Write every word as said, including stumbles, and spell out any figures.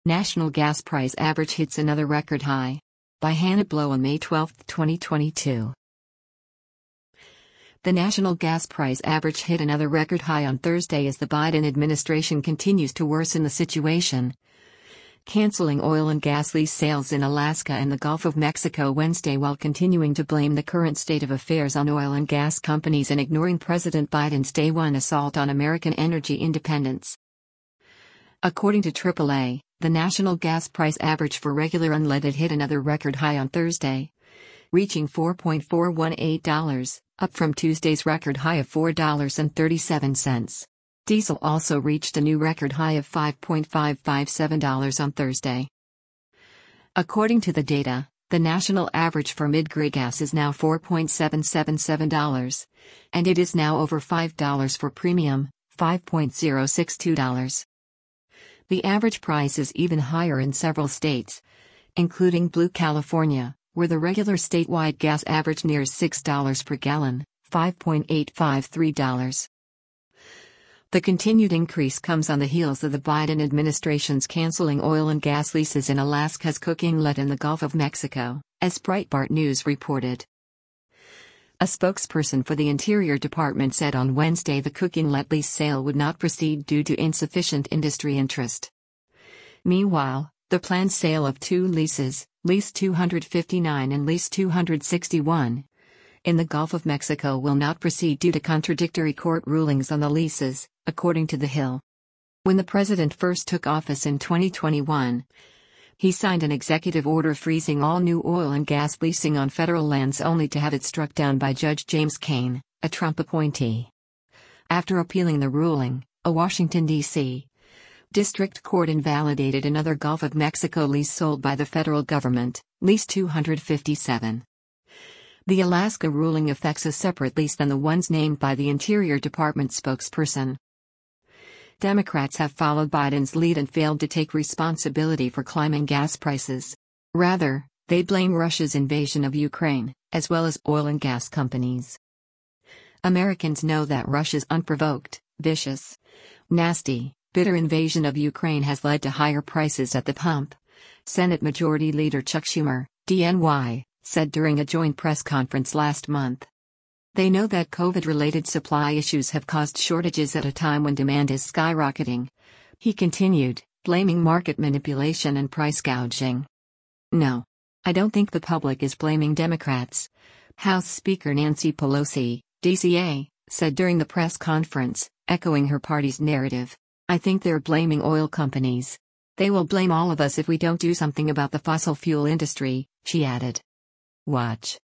National gas price average hits another record high. By Hannah Blow on May twelfth, twenty twenty-two. The national gas price average hit another record high on Thursday as the Biden administration continues to worsen the situation, canceling oil and gas lease sales in Alaska and the Gulf of Mexico Wednesday while continuing to blame the current state of affairs on oil and gas companies and ignoring President Biden's Day One assault on American energy independence. According to triple A, the national gas price average for regular unleaded hit another record high on Thursday, reaching four point four one eight dollars, up from Tuesday's record high of four dollars and thirty-seven cents. Diesel also reached a new record high of five point five five seven dollars on Thursday. According to the data, the national average for mid-grade gas is now four point seven seven seven dollars, and it is now over five dollars for premium, five point zero six two dollars. The average price is even higher in several states, including Blue California, where the regular statewide gas average nears six dollars per gallon, five point eight five three dollars. The continued increase comes on the heels of the Biden administration's canceling oil and gas leases in Alaska's cooking inlet in the Gulf of Mexico, as Breitbart News reported. A spokesperson for the Interior Department said on Wednesday the cooking inlet lease sale would not proceed due to insufficient industry interest. Meanwhile, the planned sale of two leases, Lease two fifty-nine and Lease two sixty-one, in the Gulf of Mexico will not proceed due to contradictory court rulings on the leases, according to The Hill. When the president first took office in twenty twenty-one, he signed an executive order freezing all new oil and gas leasing on federal lands only to have it struck down by Judge James Kane, a Trump appointee. After appealing the ruling, a Washington, D C District Court invalidated another Gulf of Mexico lease sold by the federal government, Lease two fifty-seven. The Alaska ruling affects a separate lease than the ones named by the Interior Department spokesperson. Democrats have followed Biden's lead and failed to take responsibility for climbing gas prices. Rather, they blame Russia's invasion of Ukraine, as well as oil and gas companies. Americans know that Russia's unprovoked, vicious, nasty, bitter invasion of Ukraine has led to higher prices at the pump, Senate Majority Leader Chuck Schumer, D N Y, said during a joint press conference last month. They know that COVID-related supply issues have caused shortages at a time when demand is skyrocketing, he continued, blaming market manipulation and price gouging. No. I don't think the public is blaming Democrats, House Speaker Nancy Pelosi, D C A, said during the press conference, echoing her party's narrative. I think they're blaming oil companies. They will blame all of us if we don't do something about the fossil fuel industry, she added. Watch.